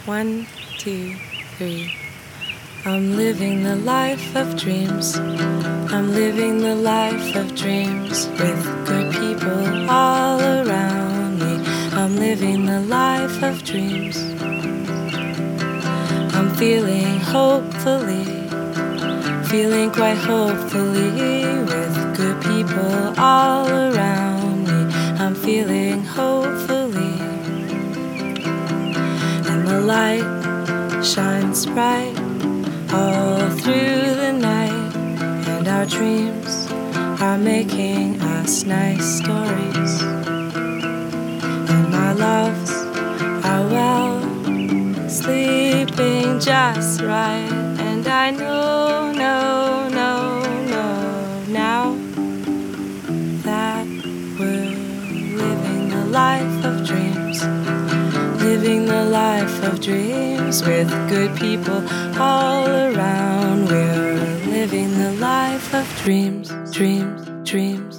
1, 2, 3. I'm living the life of dreams. I'm living the life of dreams with good people all around me. I'm living the life of dreams. I'm feeling quite hopefully with good people all around me. I'm feeling hopefully, and the light shines bright all through the night, and our dreams are making us nice stories, and my loves are well, sleeping just right, and I know now that we're living the life of dreams, living the life of dreams with good people all around. We're living the life of dreams, dreams, dreams.